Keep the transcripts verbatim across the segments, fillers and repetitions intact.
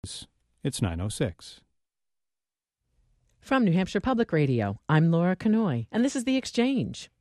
It's nine oh six. From New Hampshire Public Radio, I'm Laura Kanoy, and this is The Exchange.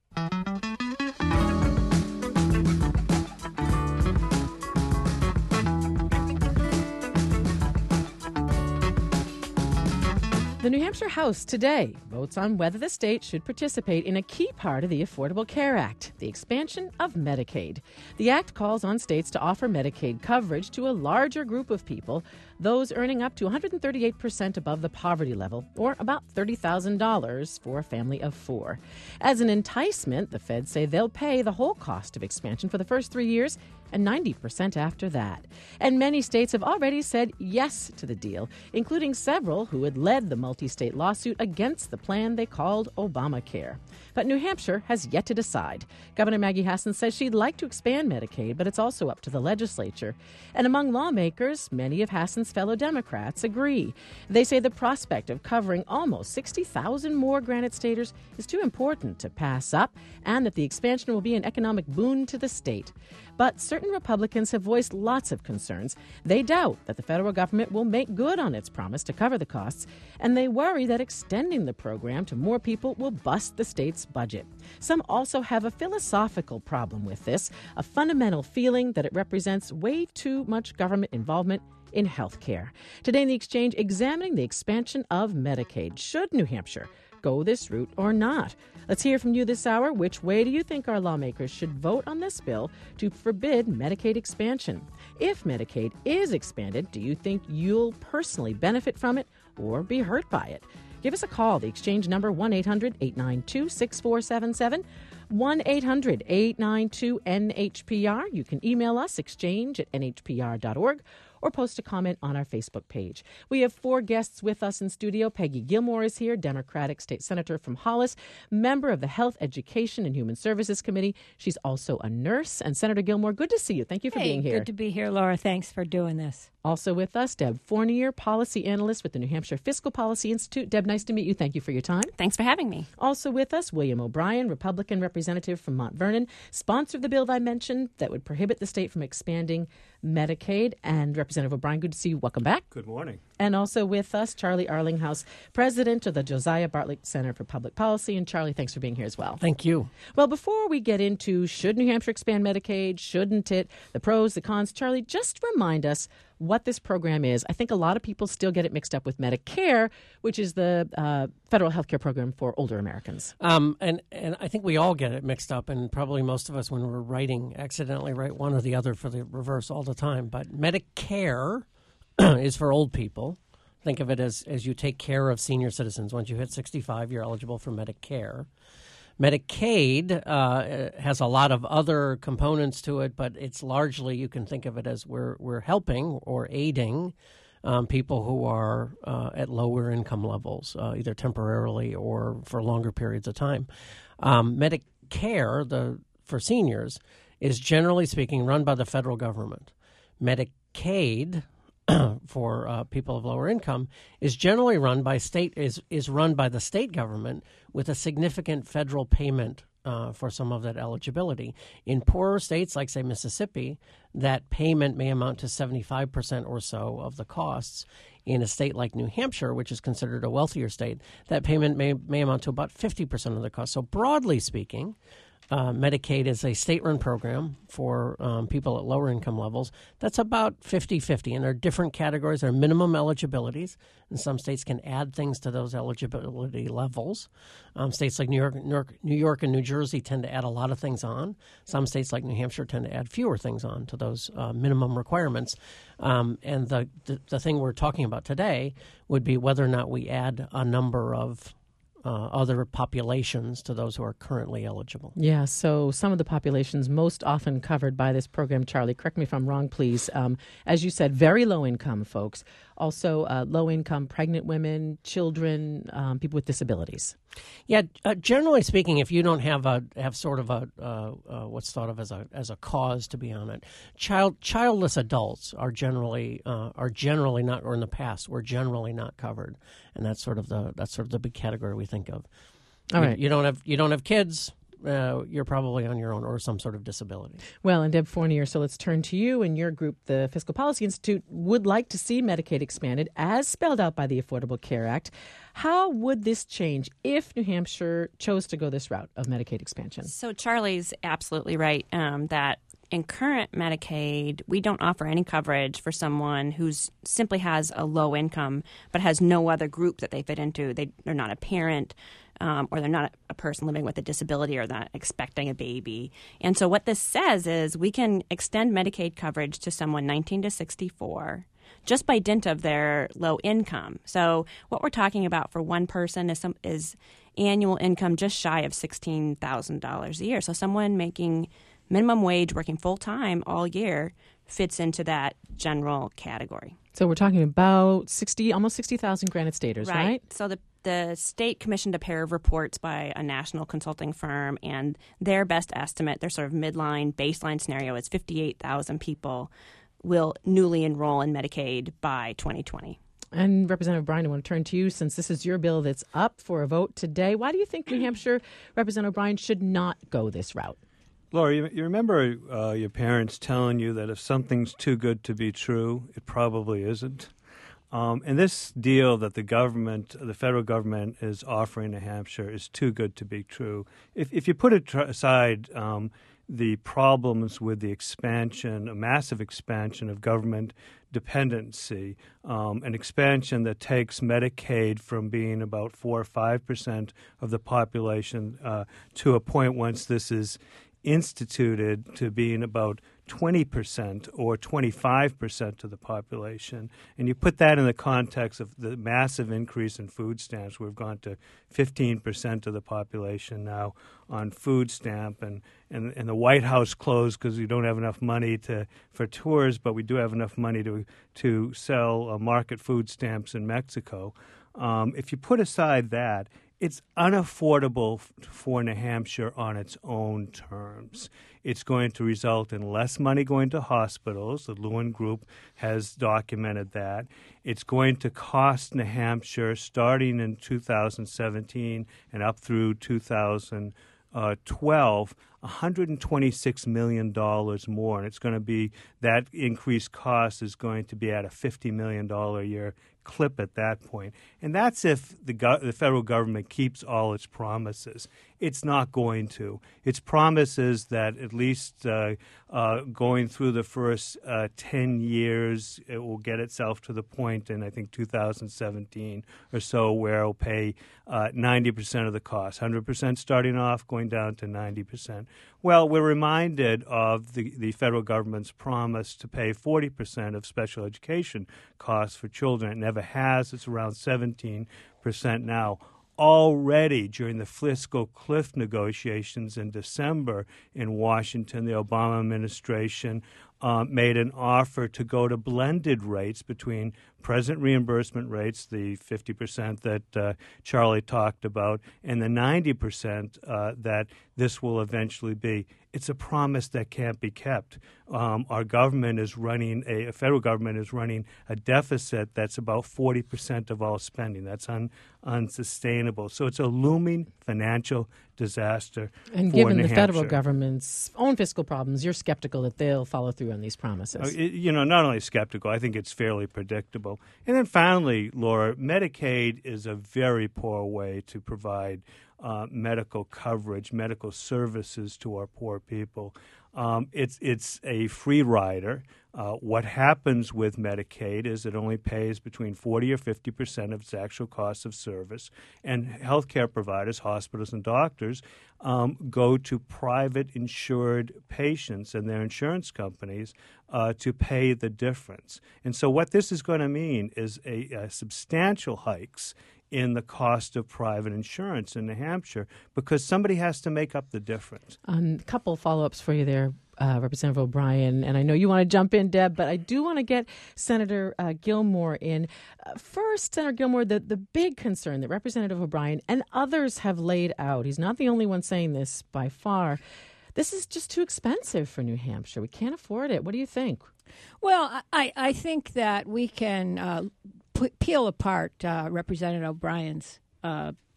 The New Hampshire House today votes on whether the state should participate in a key part of the Affordable Care Act, the expansion of Medicaid. The act calls on states to offer Medicaid coverage to a larger group of people, those earning up to one hundred thirty-eight percent above the poverty level, or about thirty thousand dollars for a family of four. As an enticement, the feds say they'll pay the whole cost of expansion for the first three years and ninety percent after that. And many states have already said yes to the deal, including several who had led the multi-state lawsuit against the plan they called Obamacare. But New Hampshire has yet to decide. Governor Maggie Hassan says she'd like to expand Medicaid, but it's also up to the legislature. And among lawmakers, many of Hassan's fellow Democrats agree. They say the prospect of covering almost sixty thousand more Granite Staters is too important to pass up, and that the expansion will be an economic boon to the state. But certain Republicans have voiced lots of concerns. They doubt that the federal government will make good on its promise to cover the costs, and they worry that extending the program to more people will bust the state's budget. Some also have a philosophical problem with this, a fundamental feeling that it represents way too much government involvement in health care. Today in The Exchange, examining the expansion of Medicaid. Should New Hampshire go this route or not? Let's hear from you this hour. Which way do you think our lawmakers should vote on this bill to forbid Medicaid expansion? If Medicaid is expanded, do you think you'll personally benefit from it or be hurt by it? Give us a call. The Exchange number, one eight hundred eight nine two six four seven seven, one eight hundred eight nine two N H P R. You can email us, exchange at N H P R dot org, or post a comment on our Facebook page. We have four guests with us in studio. Peggy Gilmore is here, Democratic State Senator from Hollis, member of the Health, Education, and Human Services Committee. She's also a nurse. And Senator Gilmore, good to see you. Thank you for hey, being here. Good to be here, Laura. Thanks for doing this. Also with us, Deb Fournier, policy analyst with the New Hampshire Fiscal Policy Institute. Deb, nice to meet you. Thank you for your time. Thanks for having me. Also with us, William O'Brien, Republican representative from Mount Vernon, sponsor of the bill that I mentioned that would prohibit the state from expanding Medicaid. And Representative O'Brien, good to see you. Welcome back. Good morning. And also with us, Charlie Arlinghouse, president of the Josiah Bartlett Center for Public Policy. And Charlie, thanks for being here as well. Thank you. Well, before we get into should New Hampshire expand Medicaid, shouldn't it, the pros, the cons, Charlie, just remind us what this program is. I think a lot of people still get it mixed up with Medicare, which is the uh, federal health care program for older Americans. Um, and, and I think we all get it mixed up, and probably most of us, when we're writing, accidentally write one or the other for the reverse all the time. But Medicare is for old people. Think of it as, as you take care of senior citizens. Once you hit sixty-five, you're eligible for Medicare. Medicaid uh, has a lot of other components to it, but it's largely, you can think of it as we're we're helping or aiding um, people who are uh, at lower income levels, uh, either temporarily or for longer periods of time. Um, Medicare, the for seniors, is generally speaking run by the federal government. Medicaid, for uh, people of lower income, is generally run by state is is run by the state government with a significant federal payment uh, for some of that eligibility. In poorer states like, say, Mississippi, that payment may amount to seventy-five percent or so of the costs. In a state like New Hampshire, which is considered a wealthier state, that payment may may amount to about fifty percent of the cost. So broadly speaking, Uh, Medicaid is a state-run program for um, people at lower income levels. That's about fifty-fifty, and there are different categories. There are minimum eligibilities, and some states can add things to those eligibility levels. Um, states like New York, New York, New York and New Jersey tend to add a lot of things on. Some states like New Hampshire tend to add fewer things on to those uh, minimum requirements. Um, and the, the the thing we're talking about today would be whether or not we add a number of Uh, other populations to those who are currently eligible. Yeah, so some of the populations most often covered by this program, Charlie, correct me if I'm wrong, please. Um, as you said, very low-income folks, also uh, low-income pregnant women, children, um, people with disabilities. Yeah, uh, generally speaking, if you don't have a have sort of a uh, uh, what's thought of as a as a cause to be on it, child childless adults are generally uh, are generally not, or in the past were generally not covered, and that's sort of the that's sort of the big category we think of. All you, right, you don't have you don't have kids. uh, you're probably on your own or some sort of disability. Well, and Deb Fournier, so let's turn to you and your group. The Fiscal Policy Institute would like to see Medicaid expanded as spelled out by the Affordable Care Act. How would this change if New Hampshire chose to go this route of Medicaid expansion? So Charlie's absolutely right um, that in current Medicaid, we don't offer any coverage for someone who simply has a low income but has no other group that they fit into. They, they're not a parent um, or they're not a person living with a disability or not expecting a baby. And so what this says is we can extend Medicaid coverage to someone nineteen to sixty-four just by dint of their low income. So what we're talking about for one person is some is annual income just shy of sixteen thousand dollars a year. So someone making minimum wage, working full-time all year, fits into that general category. So we're talking about sixty, almost sixty thousand Granite Staters, right? Right. So the the state commissioned a pair of reports by a national consulting firm, and their best estimate, their sort of midline baseline scenario, is fifty-eight thousand people will newly enroll in Medicaid by twenty twenty. And Representative O'Brien, I want to turn to you since this is your bill that's up for a vote today. Why do you think New Hampshire, Representative O'Brien, should not go this route? Laura, you, you remember uh, your parents telling you that if something's too good to be true, it probably isn't. Um, and this deal that the government, the federal government, is offering New Hampshire is too good to be true. If, if you put it tr- aside um, the problems with the expansion, a massive expansion of government dependency, um, an expansion that takes Medicaid from being about four or five percent of the population uh, to a point once this is instituted to being about twenty percent or twenty-five percent of the population. And you put that in the context of the massive increase in food stamps. We've gone to fifteen percent of the population now on food stamp, and, and, and the White House closed because we don't have enough money to for tours, but we do have enough money to, to sell uh, market food stamps in Mexico. Um, if you put aside that, it's unaffordable f- for New Hampshire on its own terms. It's going to result in less money going to hospitals. The Lewin Group has documented that. It's going to cost New Hampshire, starting in two thousand seventeen and up through two thousand twelve, one hundred twenty-six million dollars more. And it's going to be, that increased cost is going to be at a fifty million dollars a year clip at that point. And that's if the, go- the federal government keeps all its promises. It's not going to. Its promises that at least uh, uh, going through the first uh, ten years, it will get itself to the point in, I think, two thousand seventeen or so where it will pay uh, ninety percent of the cost, one hundred percent starting off, going down to ninety percent. Well, we're reminded of the, the federal government's promise to pay forty percent of special education costs for children. It never has. It's around seventeen percent now. Already during the fiscal cliff negotiations in December in Washington, the Obama administration uh, made an offer to go to blended rates between present reimbursement rates, the fifty percent that uh, Charlie talked about, and the ninety percent uh, that this will eventually be. It's a promise that can't be kept. Um, our government is running, a, a federal government is running a deficit that's about forty percent of all spending. That's un, unsustainable. So it's a looming financial disaster And for given New the federal Hampshire. government's own fiscal problems, you're skeptical that they'll follow through on these promises. Uh, it- you know, not only skeptical, I think it's fairly predictable. And then finally, Laura, Medicaid is a very poor way to provide uh, medical coverage, medical services to our poor people. Um, it's it's a free rider. Uh, what happens with Medicaid is it only pays between forty or fifty percent of its actual cost of service, and healthcare providers, hospitals and doctors, um, go to private insured patients and their insurance companies uh, to pay the difference. And so what this is going to mean is a, a substantial hikes in the cost of private insurance in New Hampshire because somebody has to make up the difference. A um, couple follow-ups for you there, uh, Representative O'Brien, and I know you want to jump in, Deb, but I do want to get Senator uh, Gilmore in. Uh, first, Senator Gilmore, the, the big concern that Representative O'Brien and others have laid out, he's not the only one saying this by far, this is just too expensive for New Hampshire. We can't afford it. What do you think? Well, I, I think that we can uh, p- peel apart uh, Representative O'Brien's uh,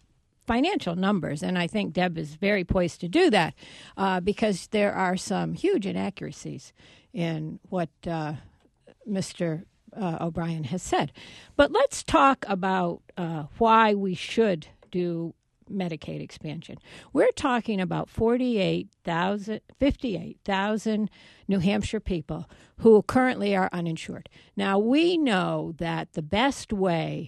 financial numbers, and I think Deb is very poised to do that uh, because there are some huge inaccuracies in what uh, Mister Uh, O'Brien has said. But let's talk about uh, why we should do Medicaid expansion. We're talking about forty-eight thousand, fifty-eight thousand New Hampshire people who currently are uninsured. Now, we know that the best way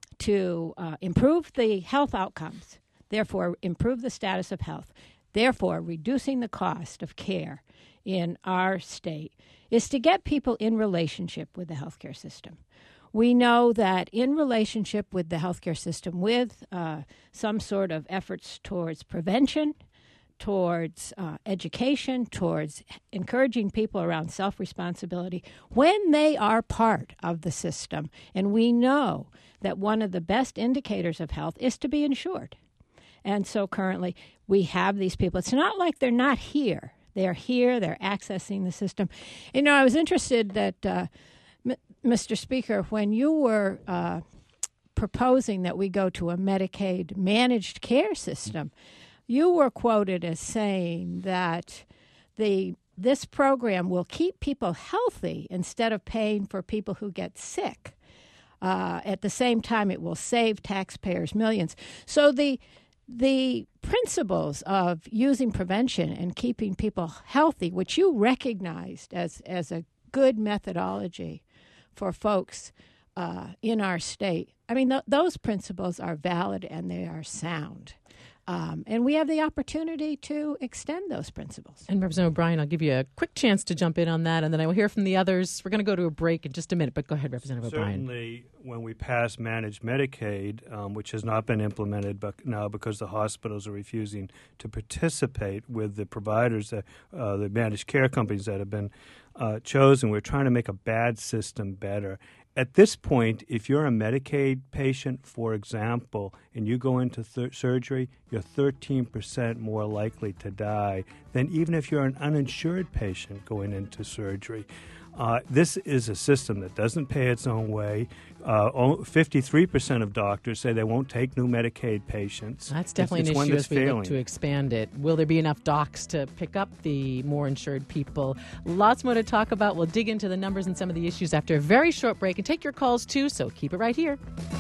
to uh, improve the health outcomes, therefore improve the status of health, therefore reducing the cost of care in our state, is to get people in relationship with the healthcare system. We know that in relationship with the healthcare system, with uh, some sort of efforts towards prevention, towards uh, education, towards encouraging people around self-responsibility, when they are part of the system, and we know that one of the best indicators of health is to be insured. And so currently we have these people. It's not like they're not here. They're here. They're accessing the system. You know, I was interested that, uh, M- Mister Speaker, when you were uh, proposing that we go to a Medicaid managed care system, you were quoted as saying that the this program will keep people healthy instead of paying for people who get sick. Uh, at the same time, it will save taxpayers millions. So the The principles of using prevention and keeping people healthy, which you recognized as, as a good methodology for folks uh, in our state, I mean, th- those principles are valid and they are sound. Um, and we have the opportunity to extend those principles. And Representative O'Brien, I'll give you a quick chance to jump in on that, and then I will hear from the others. We're going to go to a break in just a minute, but go ahead, Representative O'Brien. Certainly, when we pass managed Medicaid, um, which has not been implemented but now because the hospitals are refusing to participate with the providers, that, uh, the managed care companies that have been uh, chosen, we're trying to make a bad system better. At this point, if you're a Medicaid patient, for example, and you go into th- surgery, you're thirteen percent more likely to die than even if you're an uninsured patient going into surgery. Uh, this is a system that doesn't pay its own way. Uh, fifty-three percent of doctors say they won't take new Medicaid patients. That's definitely it's, it's an issue as we failing. look to expand it. Will there be enough docs to pick up the more insured people? Lots more to talk about. We'll dig into the numbers and some of the issues after a very short break and take your calls too, so keep it right here.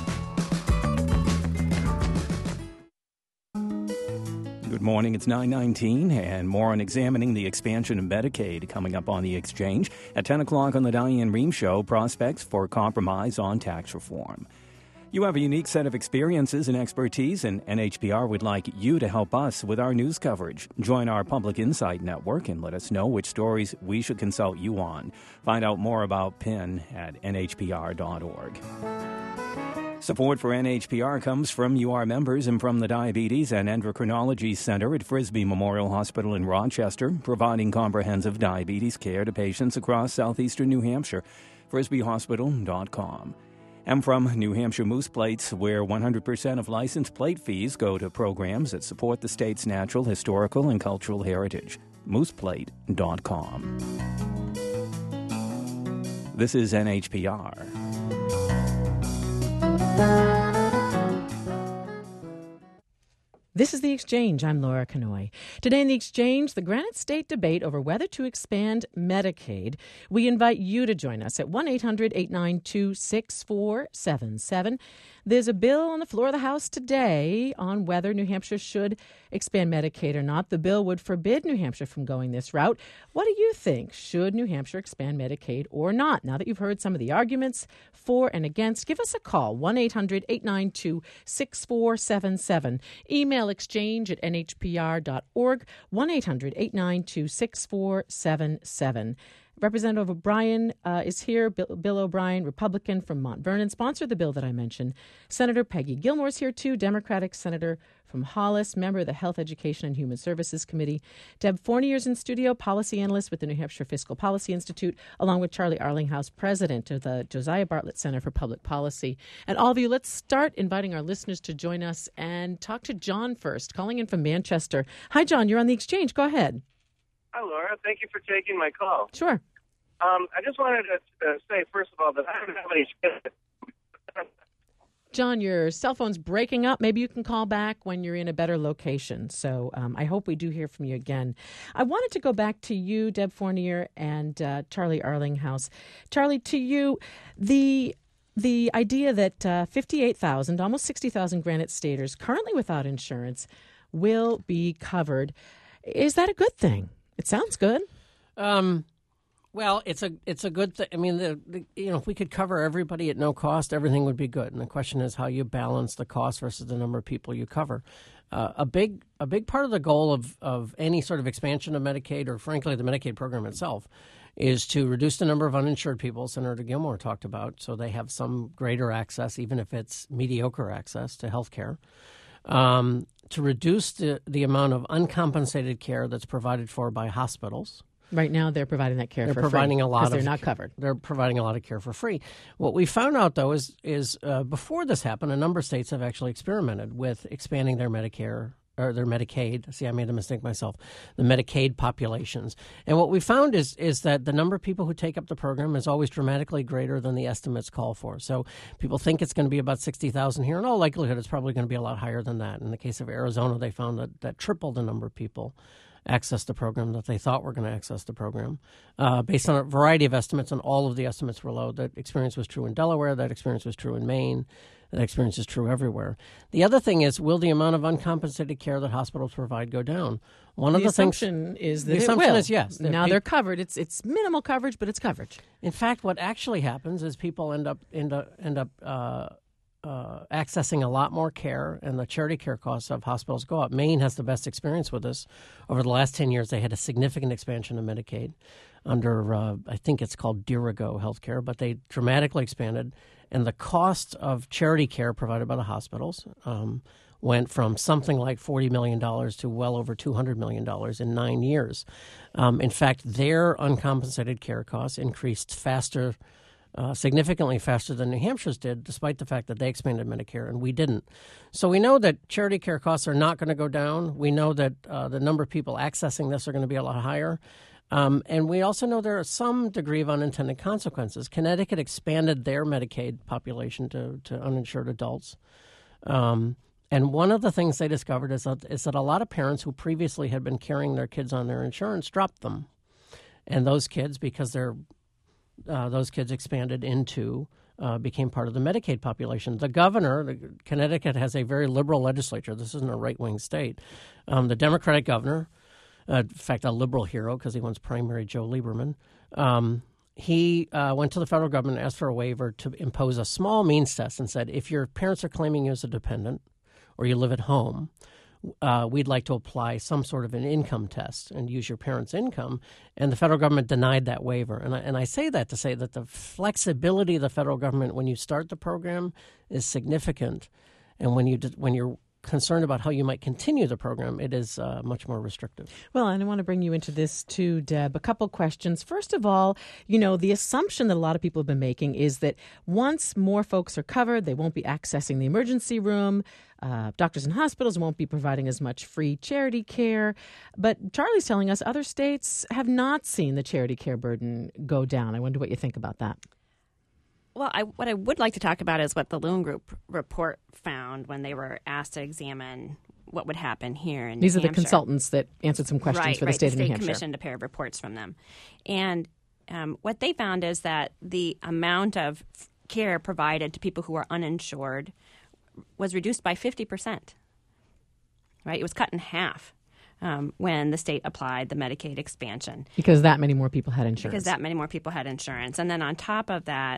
Good morning. It's nine nineteen, and more on examining the expansion of Medicaid coming up on the Exchange. At ten o'clock on the Diane Rehm Show, prospects for compromise on tax reform. You have a unique set of experiences and expertise, and N H P R would like you to help us with our news coverage. Join our Public Insight Network and let us know which stories we should consult you on. Find out more about P I N at N H P R dot org. Support for N H P R comes from you, our members, and from the Diabetes and Endocrinology Center at Frisbee Memorial Hospital in Rochester, providing comprehensive diabetes care to patients across southeastern New Hampshire. frisbee hospital dot com. And from New Hampshire Moose Plates, where one hundred percent of license plate fees go to programs that support the state's natural, historical, and cultural heritage. moose plate dot com. This is N H P R. This is The Exchange. I'm Laura Kanoy. Today in The Exchange, the Granite State debate over whether to expand Medicaid. We invite you to join us at one eight hundred eight nine two six four seven seven. There's a bill on the floor of the House today on whether New Hampshire should expand Medicaid or not. The bill would forbid New Hampshire from going this route. What do you think? Should New Hampshire expand Medicaid or not? Now that you've heard some of the arguments for and against, give us a call, one eight hundred eight nine two six four seven seven. Email exchange at N H P R dot org, one eight hundred eight nine two six four seven seven. Representative O'Brien uh, is here. Bill, Bill O'Brien, Republican from Mount Vernon, sponsored the bill that I mentioned. Senator Peggy Gilmore's here, too, Democratic Senator from Hollis, member of the Health, Education, and Human Services Committee. Deb Fournier's in studio, policy analyst with the New Hampshire Fiscal Policy Institute, along with Charlie Arlinghouse, president of the Josiah Bartlett Center for Public Policy. And all of you, let's start inviting our listeners to join us and talk to John first, calling in from Manchester. Hi, John. You're on The Exchange. Go ahead. Hi, Laura. Thank you for taking my call. Sure. Um, I just wanted to uh, say, first of all, that I don't have any John, your cell phone's breaking up. Maybe you can call back when you're in a better location. So um, I hope we do hear from you again. I wanted to go back to you, Deb Fournier, and uh, Charlie Arlinghouse. Charlie, to you, the the idea that uh, fifty-eight thousand, almost sixty thousand Granite Staters currently without insurance will be covered. Is that a good thing? It sounds good. Um, well, it's a it's a good thing. I mean, the, the you know, if we could cover everybody at no cost, everything would be good. And the question is how you balance the cost versus the number of people you cover. Uh, a big a big part of the goal of, of any sort of expansion of Medicaid, or frankly the Medicaid program itself, is to reduce the number of uninsured people Senator Gilmore talked about, so they have some greater access, even if it's mediocre access to health care. Um, to reduce the, the amount of uncompensated care that's provided for by hospitals. Right now, they're providing that care they're for providing free a lot because of they're not covered. They're providing a lot of care for free. What we found out, though, is is uh, before this happened, a number of states have actually experimented with expanding their Medicare or their Medicaid. See, I made a mistake myself. The Medicaid populations, and what we found is is that the number of people who take up the program is always dramatically greater than the estimates call for. So people think it's going to be about sixty thousand here. In all likelihood, it's probably going to be a lot higher than that. In the case of Arizona, they found that that tripled the number of people access the program that they thought were going to access the program, uh, based on a variety of estimates, and all of the estimates were low. That experience was true in Delaware. That experience was true in Maine. That experience is true everywhere. The other thing is, will the amount of uncompensated care that hospitals provide go down? One the of the assumption things, is that the it assumption will. is yes. Now pe- they're covered. It's it's minimal coverage, but it's coverage. In fact, what actually happens is people end up end up end up uh, uh, accessing a lot more care, and the charity care costs of hospitals go up. Maine has the best experience with this. Over the last ten years, they had a significant expansion of Medicaid under, uh, I think it's called Dirigo Healthcare, but they dramatically expanded, and the cost of charity care provided by the hospitals um, went from something like forty million dollars to well over two hundred million dollars in nine years. Um, in fact, their uncompensated care costs increased faster Uh, significantly faster than New Hampshire's did, despite the fact that they expanded Medicare and we didn't. So we know that charity care costs are not going to go down. We know that uh, the number of people accessing this are going to be a lot higher. Um, and we also know there are some degree of unintended consequences. Connecticut expanded their Medicaid population to, to uninsured adults. Um, and one of the things they discovered is that, is that a lot of parents who previously had been carrying their kids on their insurance dropped them. And those kids, because they're Uh, those kids expanded into, uh, became part of the Medicaid population. The governor, the, Connecticut has a very liberal legislature. This isn't a right-wing state. Um, the Democratic governor, uh, in fact, a liberal hero because he once primaried Joe Lieberman, um, he uh, went to the federal government and asked for a waiver to impose a small means test and said, if your parents are claiming you as a dependent or you live at home, Uh, we'd like to apply some sort of an income test and use your parents' income. And the federal government denied that waiver. And I, and I say that to say that the flexibility of the federal government when you start the program is significant. And when, you when you're concerned about how you might continue the program, it is uh, much more restrictive. Well, and I want to bring you into this too, Deb. A couple questions. First of all, you know, the assumption that a lot of people have been making is that once more folks are covered, they won't be accessing the emergency room. Uh, doctors and hospitals won't be providing as much free charity care. But Charlie's telling us other states have not seen the charity care burden go down. I wonder what you think about that. Well, I, what I would like to talk about is what the Loon Group report found when they were asked to examine what would happen here in These New are the Hampshire. consultants that answered some questions right, for the right. state the of New state Hampshire. commissioned a pair of reports from them. And um, what they found is that the amount of care provided to people who are uninsured was reduced by fifty percent. Right? It was cut in half. Um, when the state applied the Medicaid expansion. Because that many more people had insurance. Because that many more people had insurance. And then on top of that,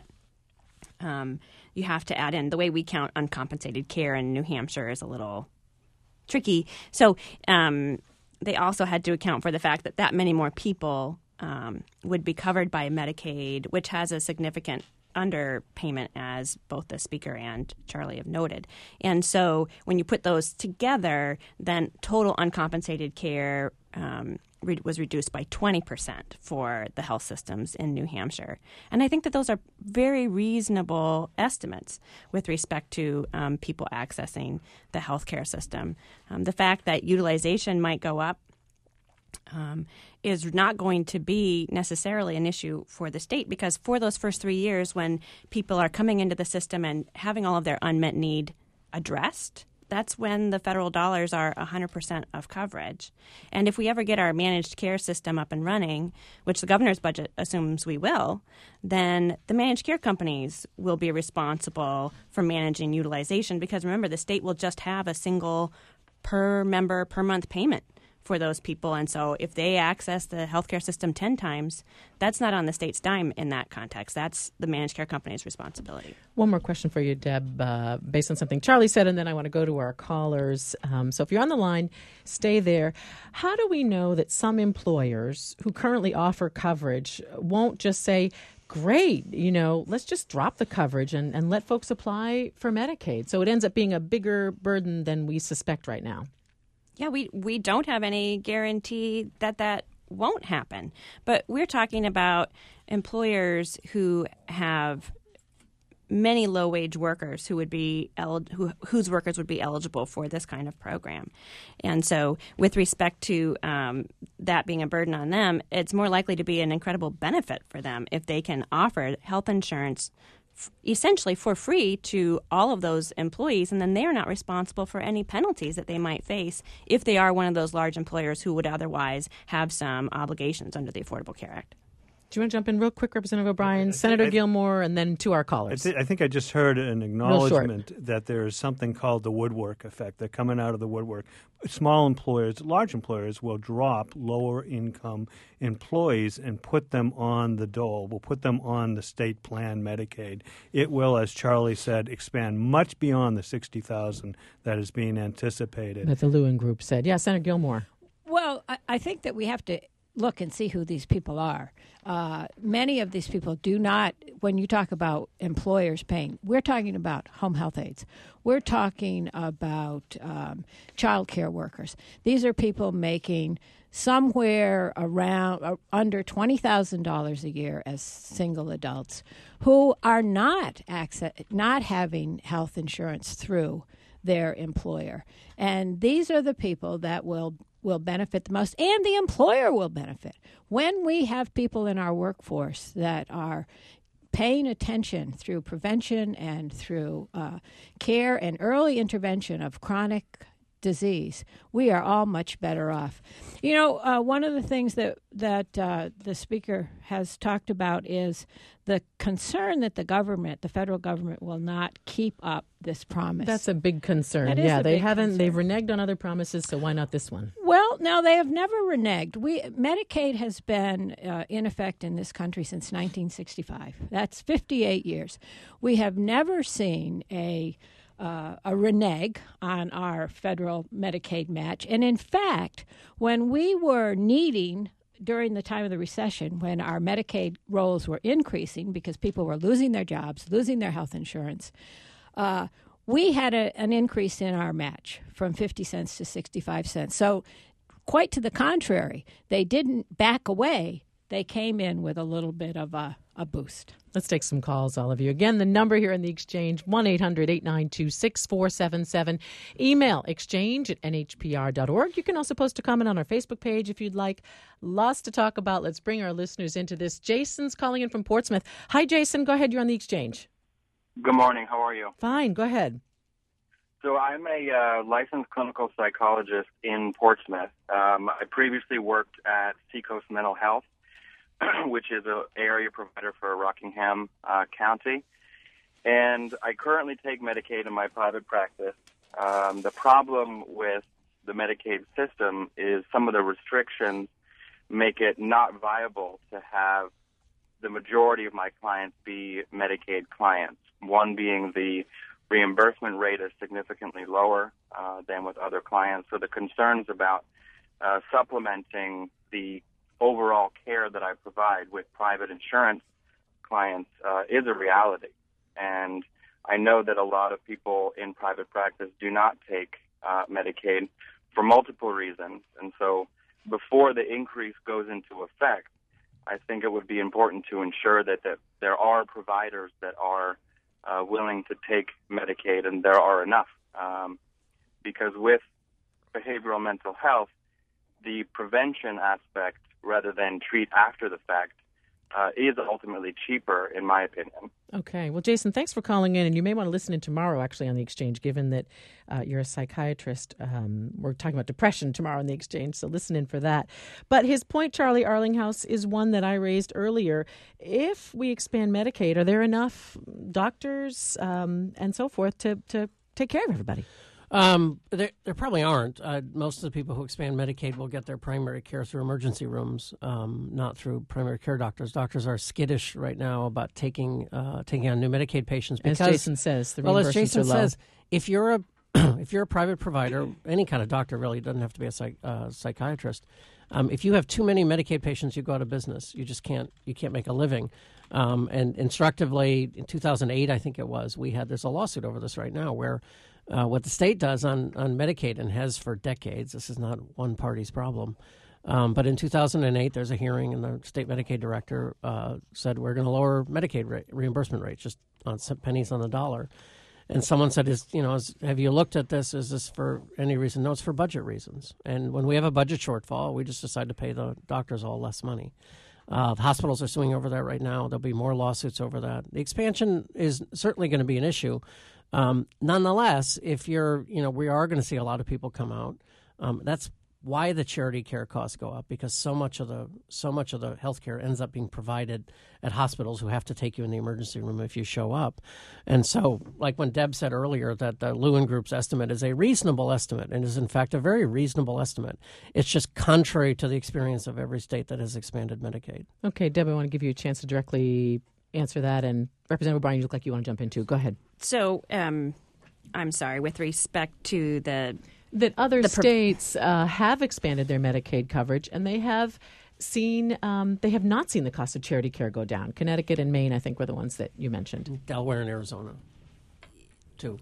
um, you have to add in the way we count uncompensated care in New Hampshire is a little tricky. So um, they also had to account for the fact that that many more people um, would be covered by Medicaid, which has a significant underpayment, as both the speaker and Charlie have noted. And so when you put those together, then total uncompensated care um, re- was reduced by twenty percent for the health systems in New Hampshire. And I think that those are very reasonable estimates with respect to um, people accessing the healthcare system. Um, the fact that utilization might go up um, is not going to be necessarily an issue for the state, because for those first three years when people are coming into the system and having all of their unmet need addressed, that's when the federal dollars are one hundred percent of coverage. And if we ever get our managed care system up and running, which the governor's budget assumes we will, then the managed care companies will be responsible for managing utilization, because remember, the state will just have a single per member per month payment for those people. And so if they access the healthcare system ten times, that's not on the state's dime in that context. That's the managed care company's responsibility. One more question for you, Deb, uh, based on something Charlie said, and then I want to go to our callers. Um, so if you're on the line, stay there. How do we know that some employers who currently offer coverage won't just say, great, you know, let's just drop the coverage and, and let folks apply for Medicaid? So it ends up being a bigger burden than we suspect right now. Yeah, we, we don't have any guarantee that that won't happen. But we're talking about employers who have many low-wage workers who would be el- who, whose workers would be eligible for this kind of program. And so with respect to um, that being a burden on them, it's more likely to be an incredible benefit for them if they can offer health insurance essentially for free to all of those employees, and then they're not responsible for any penalties that they might face if they are one of those large employers who would otherwise have some obligations under the Affordable Care Act. Do you want to jump in real quick, Representative O'Brien, Senator I, Gilmore, and then to our callers? I, th- I think I just heard an acknowledgement that there is something called the woodwork effect. They're coming out of the woodwork. Small employers, large employers will drop lower income employees and put them on the dole, will put them on the state plan Medicaid. It will, as Charlie said, expand much beyond the sixty thousand that is being anticipated. That the Lewin Group said. Yeah, Senator Gilmore. Well, I, I think that we have to look and see who these people are. Uh, many of these people do not, when you talk about employers paying, we're talking about home health aides. We're talking about um, child care workers. These are people making somewhere around uh, under twenty thousand dollars a year as single adults who are not access, not having health insurance through their employer. And these are the people that will will benefit the most, and the employer will benefit. When we have people in our workforce that are paying attention through prevention and through uh, care and early intervention of chronic disease, we are all much better off. You know, uh, one of the things that, that uh, the speaker has talked about is the concern that the government, the federal government, will not keep up this promise. That's a big concern. That is yeah, a they big haven't. concern. They've reneged on other promises, so why not this one? Well, no, they have never reneged. We Medicaid has been uh, in effect in this country since nineteen sixty-five. That's fifty-eight years. We have never seen a Uh, a renege on our federal Medicaid match. And in fact, when we were needing, during the time of the recession, when our Medicaid rolls were increasing because people were losing their jobs, losing their health insurance, uh, we had a, an increase in our match from fifty cents to sixty-five cents. So quite to the contrary, they didn't back away. They came in with a little bit of a, a boost. Let's take some calls, all of you. Again, the number here in the exchange, one eight hundred eight nine two six four seven seven. Email exchange at n h p r dot org. You can also post a comment on our Facebook page if you'd like. Lots to talk about. Let's bring our listeners into this. Jason's calling in from Portsmouth. Hi, Jason. Go ahead. You're on the exchange. Good morning. How are you? Fine. Go ahead. So I'm a uh, licensed clinical psychologist in Portsmouth. Um, I previously worked at Seacoast Mental Health, which is an area provider for Rockingham uh, County. And I currently take Medicaid in my private practice. Um, the problem with the Medicaid system is some of the restrictions make it not viable to have the majority of my clients be Medicaid clients, one being the reimbursement rate is significantly lower uh, than with other clients. So the concerns about uh, supplementing the overall care that I provide with private insurance clients uh, is a reality. And I know that a lot of people in private practice do not take uh, Medicaid for multiple reasons. And so before the increase goes into effect, I think it would be important to ensure that, that there are providers that are uh, willing to take Medicaid, and there are enough. Um, because with behavioral mental health, the prevention aspect rather than treat after the fact uh, is ultimately cheaper, in my opinion. Okay. Well, Jason, thanks for calling in. And you may want to listen in tomorrow, actually, on The Exchange, given that uh, you're a psychiatrist. Um, we're talking about depression tomorrow on The Exchange, so listen in for that. But his point, Charlie Arlinghouse, is one that I raised earlier. If we expand Medicaid, are there enough doctors um, and so forth to, to take care of everybody? Um, there, there probably aren't. Uh, most of the people who expand Medicaid will get their primary care through emergency rooms, um, not through primary care doctors. Doctors are skittish right now about taking uh, taking on new Medicaid patients because, as Jason says, the well, as reimbursements Jason are low. says, if you're a if you're a private provider, any kind of doctor really doesn't have to be a psych, uh, psychiatrist. Um, if you have too many Medicaid patients, you go out of business. You just can't you can't make a living. Um, and instructively, in two thousand eight, I think it was, we had there's a lawsuit over this right now where. Uh, what the state does on, on Medicaid and has for decades, this is not one party's problem, um, but in two thousand eight there's a hearing and the state Medicaid director uh, said we're going to lower Medicaid rate, reimbursement rates just on some pennies on the dollar. And someone said, "Is you know, is, have you looked at this? Is this for any reason?" No, it's for budget reasons. And when we have a budget shortfall, we just decide to pay the doctors all less money. Uh, the hospitals are suing over that right now. There'll be more lawsuits over that. The expansion is certainly going to be an issue. Um, nonetheless, if you're, you know, we are going to see a lot of people come out. Um, that's why the charity care costs go up, because so much of the so much of the health care ends up being provided at hospitals who have to take you in the emergency room if you show up. And so, like when Deb said earlier that the Lewin Group's estimate is a reasonable estimate and is in fact a very reasonable estimate, it's just contrary to the experience of every state that has expanded Medicaid. Okay, Deb, I want to give you a chance to directly answer that. And Representative O'Brien, you look like you want to jump in too. Go ahead. So, um, I'm sorry, with respect to the... That other the pro- states uh, have expanded their Medicaid coverage, and they have seen um, they have not seen the cost of charity care go down. Connecticut and Maine, I think, were the ones that you mentioned. Delaware and Arizona, too.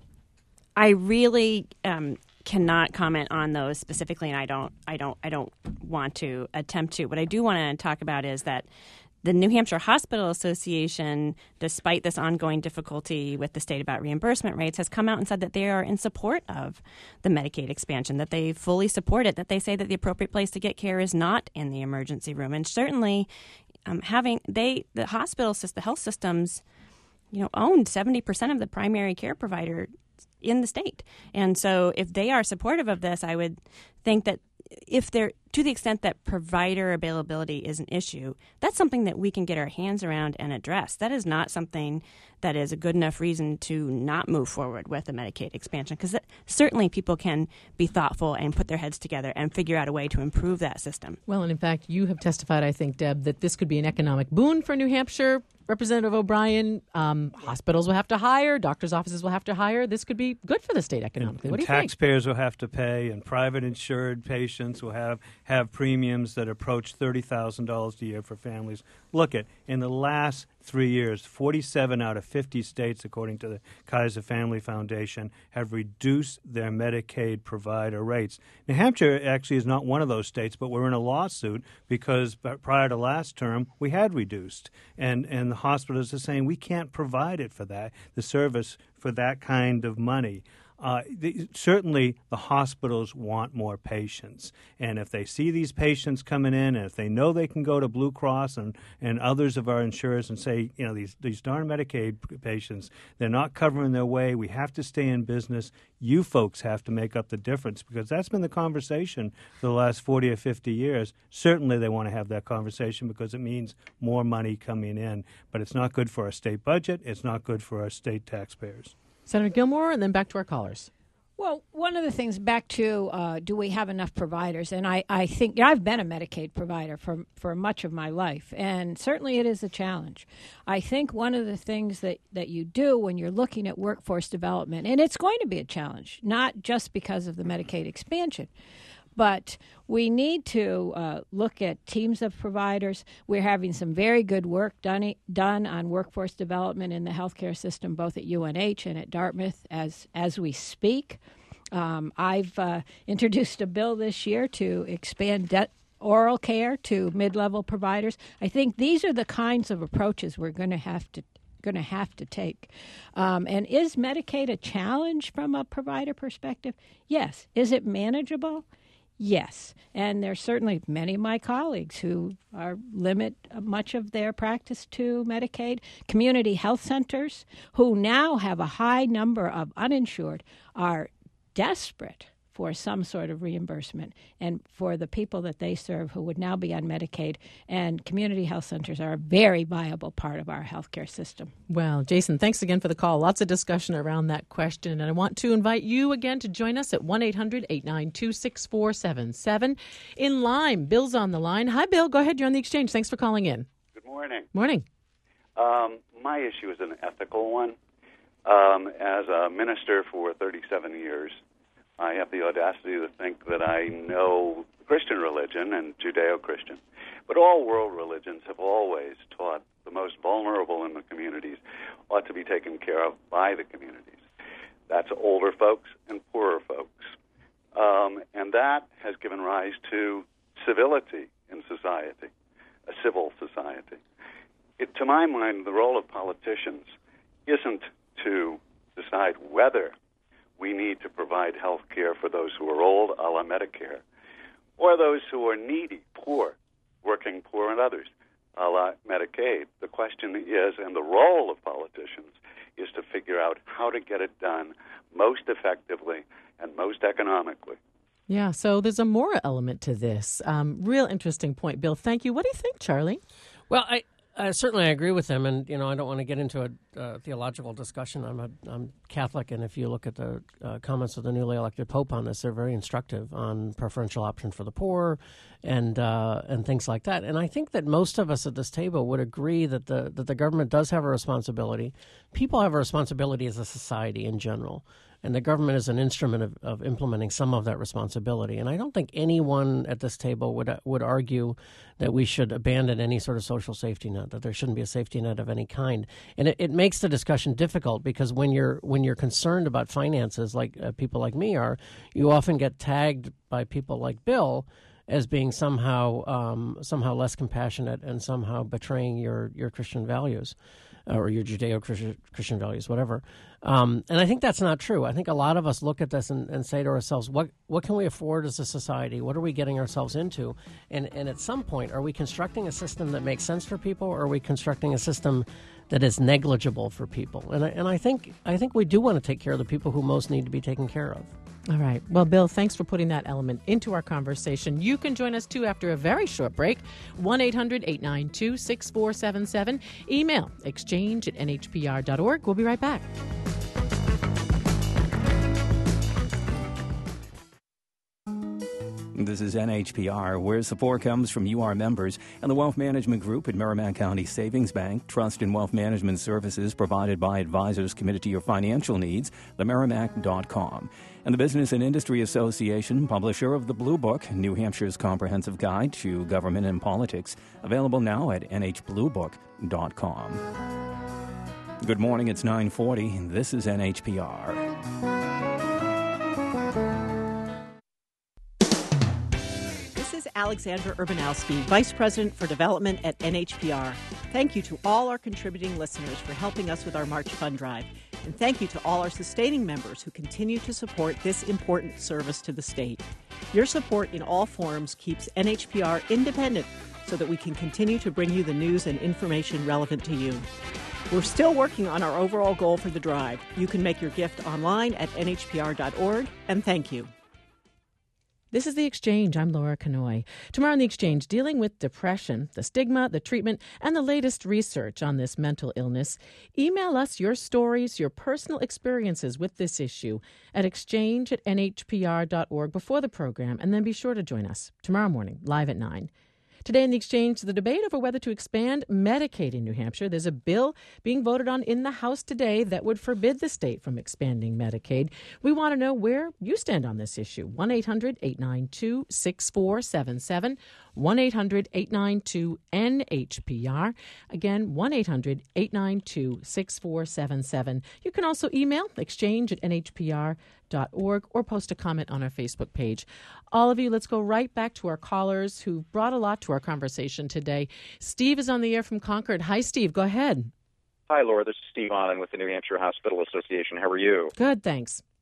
I really um, cannot comment on those specifically, and I don't, I don't, I don't want to attempt to. What I do want to talk about is that the New Hampshire Hospital Association, despite this ongoing difficulty with the state about reimbursement rates, has come out and said that they are in support of the Medicaid expansion, that they fully support it, that they say that the appropriate place to get care is not in the emergency room. And certainly um, having they the hospital system, the health systems, you know, own seventy percent of the primary care provider in the state. And so if they are supportive of this, I would think that if they're, to the extent that provider availability is an issue, that's something that we can get our hands around and address. That is not something that is a good enough reason to not move forward with the Medicaid expansion, because certainly people can be thoughtful and put their heads together and figure out a way to improve that system. Well, and in fact, you have testified, I think, Deb, that this could be an economic boon for New Hampshire. Representative O'Brien, um, hospitals will have to hire, doctors' offices will have to hire. This could be good for the state economically. And, what do and you taxpayers think? will have to pay, and private insured patients will have, have premiums that approach thirty thousand dollars a year for families. Look at, in the last three years, forty-seven out of fifty states, according to the Kaiser Family Foundation, have reduced their Medicaid provider rates. New Hampshire actually is not one of those states, but we're in a lawsuit because prior to last term, we had reduced. And, and the hospitals are saying we can't provide it for that, the service for that kind of money. Uh, the, certainly, the hospitals want more patients. And if they see these patients coming in, and if they know they can go to Blue Cross and, and others of our insurers and say, you know, these, these darn Medicaid patients, they're not covering their way. We have to stay in business. You folks have to make up the difference, because that's been the conversation for the last forty or fifty years. Certainly, they want to have that conversation because it means more money coming in. But it's not good for our state budget. It's not good for our state taxpayers. Senator Gilmore, and then back to our callers. Well, one of the things back to uh, do we have enough providers? And I, I think you know, I've been a Medicaid provider for, for much of my life, and certainly it is a challenge. I think one of the things that, that you do when you're looking at workforce development, and it's going to be a challenge, not just because of the Medicaid expansion, but we need to uh, look at teams of providers. We're having some very good work done done on workforce development in the healthcare system, both at U N H and at Dartmouth as as we speak. Um, I've uh, introduced a bill this year to expand debt oral care to mid-level providers. I think these are the kinds of approaches we're going to have to going to have to take. Um, and is Medicaid a challenge from a provider perspective? Yes. Is it manageable? Yes, and there's certainly many of my colleagues who are limit much of their practice to Medicaid. Community health centers, who now have a high number of uninsured, are desperate for some sort of reimbursement, and for the people that they serve who would now be on Medicaid. And community health centers are a very viable part of our healthcare system. Well, Jason, thanks again for the call. Lots of discussion around that question. And I want to invite you again to join us at one eight hundred eight nine two six four seven seven. In Lyme, Bill's on the line. Hi, Bill. Go ahead. You're on the Exchange. Thanks for calling in. Good morning. Morning. Um, my issue is an ethical one. Um, as a minister for thirty-seven years, I have the audacity to think that I know Christian religion and Judeo-Christian, but all world religions have always taught the most vulnerable in the communities ought to be taken care of by the communities. That's older folks and poorer folks. Um, and that has given rise to civility in society, a civil society. It, to my mind, the role of politicians isn't to decide whether we need to provide health care for those who are old, a la Medicare, or those who are needy, poor, working poor, and others, a la Medicaid. The question is, and the role of politicians, is to figure out how to get it done most effectively and most economically. Yeah, so there's a moral element to this. Um, real interesting point, Bill. Thank you. What do you think, Charlie? Well, I uh, certainly I agree with him, and you know I don't want to get into a uh, theological discussion. I'm a I'm Catholic, and if you look at the uh, comments of the newly elected Pope on this, they're very instructive on preferential option for the poor, and uh, and things like that. And I think that most of us at this table would agree that the that the government does have a responsibility. People have a responsibility as a society in general. And the government is an instrument of, of implementing some of that responsibility. And I don't think anyone at this table would would argue that we should abandon any sort of social safety net, that there shouldn't be a safety net of any kind. And it, it makes the discussion difficult because when you're when you're concerned about finances, like uh, people like me are, you often get tagged by people like Bill as being somehow um, somehow less compassionate and somehow betraying your, your Christian values. Or your Judeo-Christian values, whatever. Um, and I think that's not true. I think a lot of us look at this and, and say to ourselves, what what can we afford as a society? What are we getting ourselves into? And, and at some point, are we constructing a system that makes sense for people, or are we constructing a system that is negligible for people? And I, and I think I think we do want to take care of the people who most need to be taken care of. All right. Well, Bill, thanks for putting that element into our conversation. You can join us, too, after a very short break. one eight hundred eight nine two six four seven seven. Email exchange at n h p r dot org. We'll be right back. This is N H P R, where support comes from you, our members, and the Wealth Management Group at Merrimack County Savings Bank. Trust in wealth management services provided by advisors committed to your financial needs, the merrimack dot com. And the Business and Industry Association, publisher of the Blue Book, New Hampshire's comprehensive guide to government and politics, available now at n h blue book dot com. Good morning, it's nine forty. This is N H P R. Alexandra Urbanowski, Vice President for Development at N H P R. Thank you to all our contributing listeners for helping us with our March Fund Drive. And thank you to all our sustaining members who continue to support this important service to the state. Your support in all forms keeps N H P R independent so that we can continue to bring you the news and information relevant to you. We're still working on our overall goal for the drive. You can make your gift online at n h p r dot org, and thank you. This is The Exchange. I'm Laura Kanoy. Tomorrow on The Exchange, dealing with depression, the stigma, the treatment, and the latest research on this mental illness. Email us your stories, your personal experiences with this issue at exchange at n h p r dot org before the program, and then be sure to join us tomorrow morning, live at nine. Today in The Exchange, the debate over whether to expand Medicaid in New Hampshire. There's a bill being voted on in the House today that would forbid the state from expanding Medicaid. We want to know where you stand on this issue. one eight hundred eight nine two six four seven seven. one eight hundred eight nine two N H P R. Again, one eight hundred eight nine two six four seven seven. You can also email exchange at n h p r dot org or post a comment on our Facebook page. All of you, let's go right back to our callers who brought a lot to our conversation today. Steve is on the air from Concord. Hi, Steve. Go ahead. Hi, Laura. This is Steve Allen with the New Hampshire Hospital Association. How are you? Good, thanks.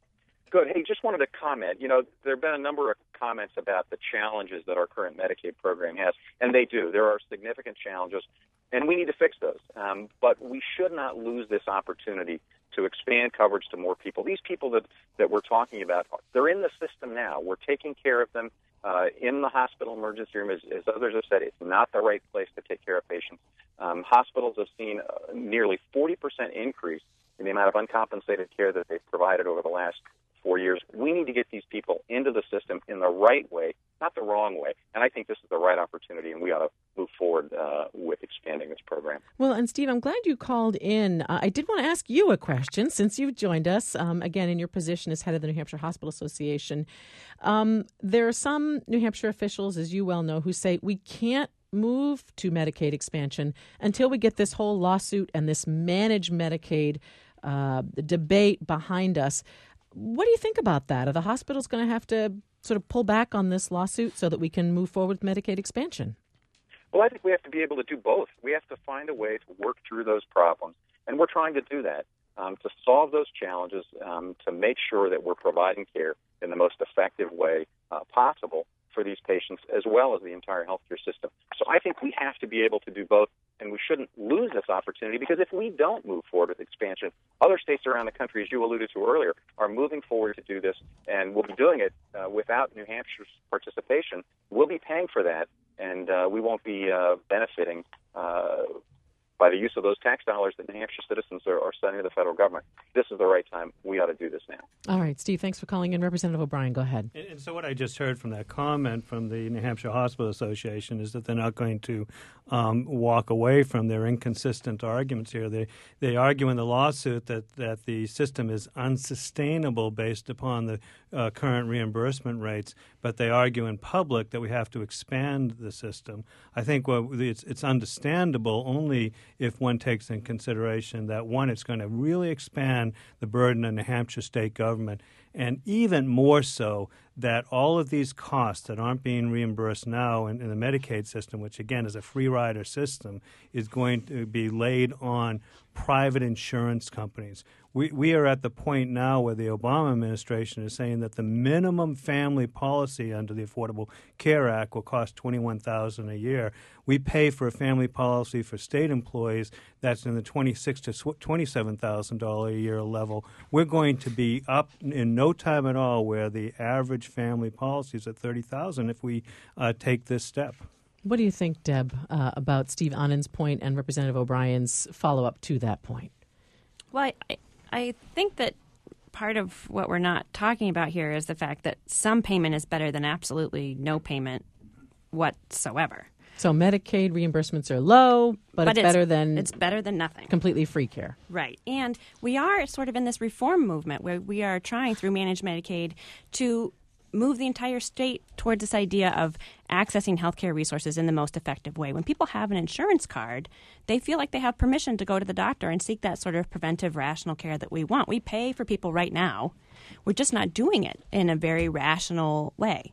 Good. Hey, just wanted to comment. You know, there have been a number of comments about the challenges that our current Medicaid program has, and they do. There are significant challenges, and we need to fix those. Um, but we should not lose this opportunity to expand coverage to more people. These people that, that we're talking about, they're in the system now. We're taking care of them uh, in the hospital emergency room. As, as others have said, it's not the right place to take care of patients. Um, hospitals have seen a nearly forty percent increase in the amount of uncompensated care that they've provided over the last four years. We need to get these people into the system in the right way, not the wrong way. And I think this is the right opportunity, and we ought to move forward uh, with expanding this program. Well, and Steve, I'm glad you called in. Uh, I did want to ask you a question since you've joined us, um, again, in your position as head of the New Hampshire Hospital Association. Um, there are some New Hampshire officials, as you well know, who say we can't move to Medicaid expansion until we get this whole lawsuit and this managed Medicaid uh, debate behind us. What do you think about that? Are the hospitals going to have to sort of pull back on this lawsuit so that we can move forward with Medicaid expansion? Well, I think we have to be able to do both. We have to find a way to work through those problems, and we're trying to do that, um, to solve those challenges, um, to make sure that we're providing care in the most effective way uh, possible for these patients as well as the entire healthcare system. So I think we have to be able to do both, and we shouldn't lose this opportunity, because if we don't move forward with expansion, other states around the country, as you alluded to earlier, are moving forward to do this, and we'll be doing it uh, without New Hampshire's participation. We'll be paying for that, and uh, we won't be uh, benefiting uh, by the use of those tax dollars that New Hampshire citizens are, are sending to the federal government. This is the right time. We ought to do this now. All right, Steve, thanks for calling in. Representative O'Brien, go ahead. And, and so what I just heard from that comment from the New Hampshire Hospital Association is that they're not going to um, walk away from their inconsistent arguments here. They they argue in the lawsuit that, that the system is unsustainable based upon the uh, current reimbursement rates, but they argue in public that we have to expand the system. I think well, it's, it's understandable only if one takes in consideration that, one, it's going to really expand the burden on New Hampshire state government, and even more so that all of these costs that aren't being reimbursed now in, in the Medicaid system, which again is a free rider system, is going to be laid on private insurance companies. We we are at the point now where the Obama administration is saying that the minimum family policy under the Affordable Care Act will cost twenty-one thousand dollars a year. We pay for a family policy for state employees that's in the twenty-six thousand to twenty-seven thousand dollars a year level. We're going to be up in no time at all where the average family policy is at thirty thousand dollars if we uh, take this step. What do you think, Deb, uh, about Steve Annan's point and Representative O'Brien's follow-up to that point? Well, I, I think that part of what we're not talking about here is the fact that some payment is better than absolutely no payment whatsoever. So Medicaid reimbursements are low, but, but it's, it's better than it's better than nothing. Completely free care. Right. And we are sort of in this reform movement where we are trying through managed Medicaid to move the entire state towards this idea of accessing healthcare resources in the most effective way. When people have an insurance card, they feel like they have permission to go to the doctor and seek that sort of preventive, rational care that we want. We pay for people right now. We're just not doing it in a very rational way.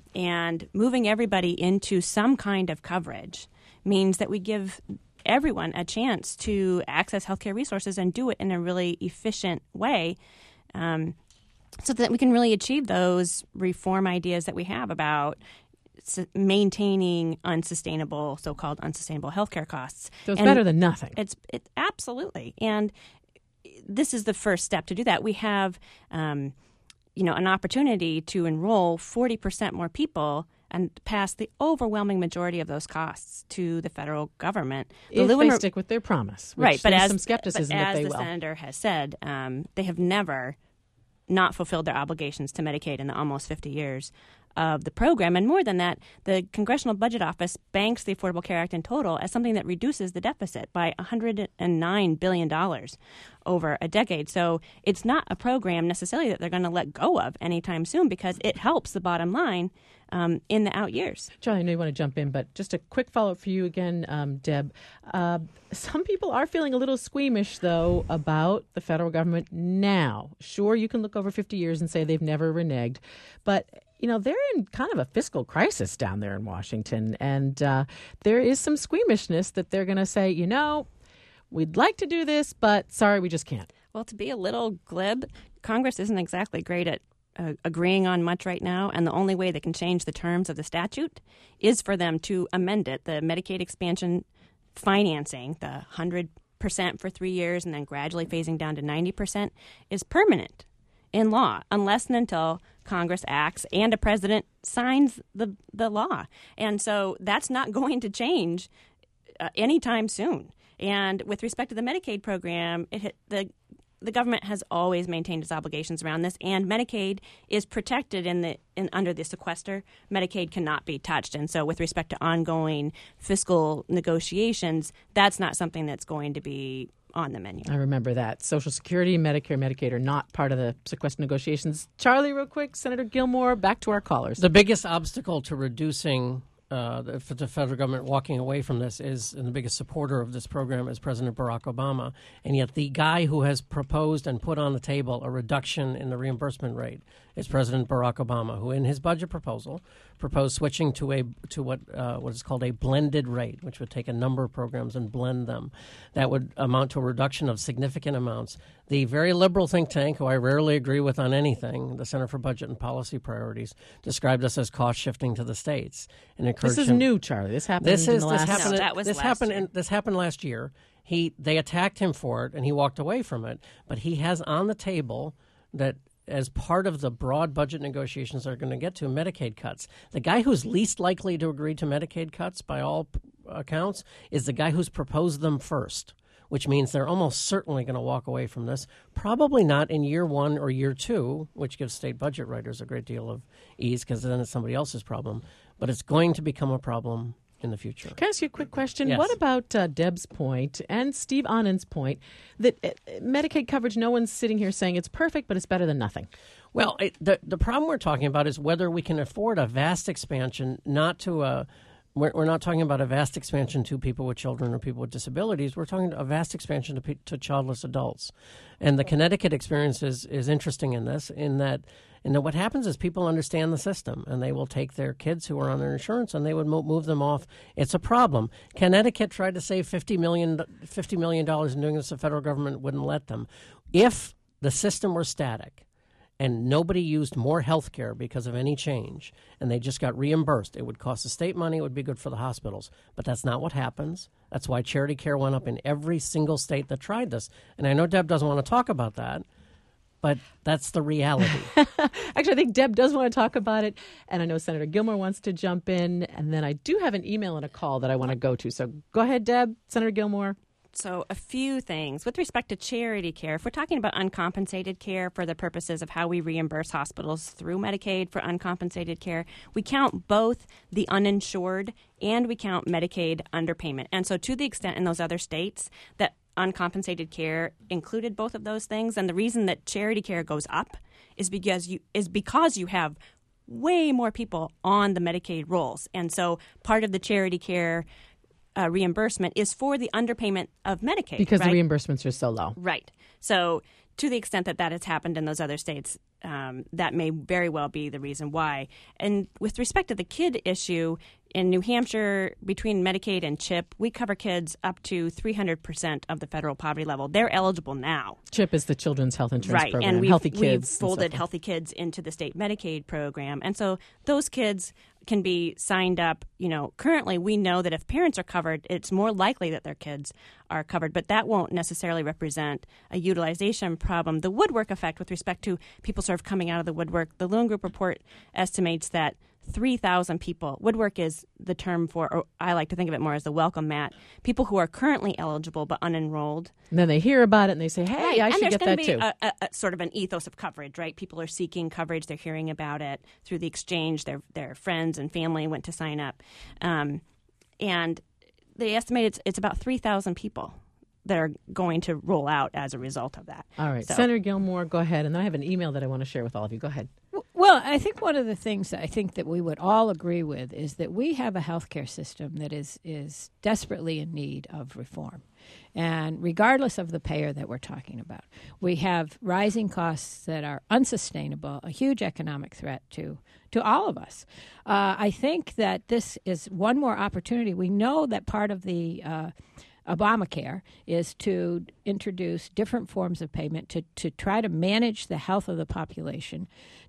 And moving everybody into some kind of coverage means that we give everyone a chance to access healthcare resources and do it in a really efficient way, um, so that we can really achieve those reform ideas that we have about su- maintaining unsustainable, so-called unsustainable healthcare costs. So it's and better than nothing. It's it, absolutely. And this is the first step to do that. We have, um, you know, an opportunity to enroll forty percent more people and pass the overwhelming majority of those costs to the federal government. The if they Lewin re- stick with their promise, which right? But there's as some skepticism but that as they the will. senator has said, um, they have never not fulfilled their obligations to Medicaid in the almost fifty years of the program. And more than that, the Congressional Budget Office banks the Affordable Care Act in total as something that reduces the deficit by one hundred nine billion dollars over a decade. So it's not a program necessarily that they're going to let go of anytime soon, because it helps the bottom line um, in the out years. Charlie, I know you want to jump in, but just a quick follow-up for you again, um, Deb. Uh, some people are feeling a little squeamish, though, about the federal government now. Sure, you can look over fifty years and say they've never reneged, but you know, they're in kind of a fiscal crisis down there in Washington, and uh, there is some squeamishness that they're going to say, you know, we'd like to do this, but sorry, we just can't. Well, to be a little glib, Congress isn't exactly great at uh, agreeing on much right now, and the only way they can change the terms of the statute is for them to amend it. The Medicaid expansion financing, the one hundred percent for three years and then gradually phasing down to ninety percent, is permanent in law unless and until Congress acts and a president signs the, the law. And so that's not going to change uh, anytime soon. And with respect to the Medicaid program, it hit the the government has always maintained its obligations around this, and Medicaid is protected in the in, under the sequester. Medicaid cannot be touched, and so with respect to ongoing fiscal negotiations, that's not something that's going to be on the menu. I remember that. Social Security, Medicare, Medicaid are not part of the sequester negotiations. Charlie, real quick, Senator Gilmore, back to our callers. The biggest obstacle to reducing Uh, the, for the federal government walking away from this is, and the biggest supporter of this program is President Barack Obama. And yet the guy who has proposed and put on the table a reduction in the reimbursement rate is President Barack Obama, who in his budget proposal proposed switching to a to what uh, what is called a blended rate, which would take a number of programs and blend them. That would amount to a reduction of significant amounts. The very liberal think tank, who I rarely agree with on anything, the Center for Budget and Policy Priorities, described us as cost shifting to the states. And this is him, new, Charlie. This happened this in is, the this last happened, no, that was this last happened year. in, this happened last year. He they attacked him for it, and he walked away from it. But he has on the table that as part of the broad budget negotiations they're going to get to, Medicaid cuts. The guy who's least likely to agree to Medicaid cuts, by all accounts, is the guy who's proposed them first, which means they're almost certainly going to walk away from this, probably not in year one or year two, which gives state budget writers a great deal of ease because then it's somebody else's problem, but it's going to become a problem in the future. Can I ask you a quick question? Yes. What about uh, Deb's point and Steve Annan's point that uh, Medicaid coverage, no one's sitting here saying it's perfect, but it's better than nothing? Well, it, the, the problem we're talking about is whether we can afford a vast expansion, not to a We're, we're not talking about a vast expansion to people with children or people with disabilities. We're talking a vast expansion to, pe- to childless adults. And the Connecticut experience is, is interesting in this, in that, in that what happens is people understand the system, and they will take their kids who are on their insurance and they would mo- move them off. It's a problem. Connecticut tried to save fifty million dollars, fifty million dollars in doing this. The federal government wouldn't let them. If the system were static, and nobody used more health care because of any change, and they just got reimbursed, it would cost the state money, it would be good for the hospitals. But that's not what happens. That's why charity care went up in every single state that tried this. And I know Deb doesn't want to talk about that, but that's the reality. Actually, I think Deb does want to talk about it, and I know Senator Gilmore wants to jump in, and then I do have an email and a call that I want to go to. So go ahead, Deb. Senator Gilmore. So a few things. With respect to charity care, if we're talking about uncompensated care for the purposes of how we reimburse hospitals through Medicaid for uncompensated care, we count both the uninsured and we count Medicaid underpayment. And so to the extent in those other states that uncompensated care included both of those things, and the reason that charity care goes up is because you is because you have way more people on the Medicaid rolls. And so part of the charity care Uh, reimbursement is for the underpayment of Medicaid. Because right? the reimbursements are so low. Right. So to the extent that that has happened in those other states, um, that may very well be the reason why. And with respect to the kid issue, in New Hampshire, between Medicaid and CHIP, we cover kids up to three hundred percent of the federal poverty level. They're eligible now. CHIP is the Children's Health Insurance right. Program. And we've, Healthy Kids. we've and so folded forth. Healthy Kids into the state Medicaid program. And so those kids can be signed up. You know, currently we know that if parents are covered, it's more likely that their kids are covered, but that won't necessarily represent a utilization problem. The woodwork effect with respect to people sort of coming out of the woodwork, the Loon Group report estimates that three thousand people, woodwork is the term for, or I like to think of it more as the welcome mat, people who are currently eligible but unenrolled. And then they hear about it and they say, hey, right. I and should there's get that be too. A, a, a sort of an ethos of coverage, right? People are seeking coverage. They're hearing about it through the exchange. Their their friends and family went to sign up. Um, and they estimate it's, it's about three thousand people that are going to roll out as a result of that. All right. So, Senator Gilmore, go ahead. And then I have an email that I want to share with all of you. Go ahead. Well, I think one of the things that I think that we would all agree with is that we have a healthcare system that is is desperately in need of reform. And regardless of the payer that we're talking about, we have rising costs that are unsustainable, a huge economic threat to to all of us. Uh, I think that this is one more opportunity. We know that part of the uh, Obamacare is to introduce different forms of payment to, to try to manage the health of the population,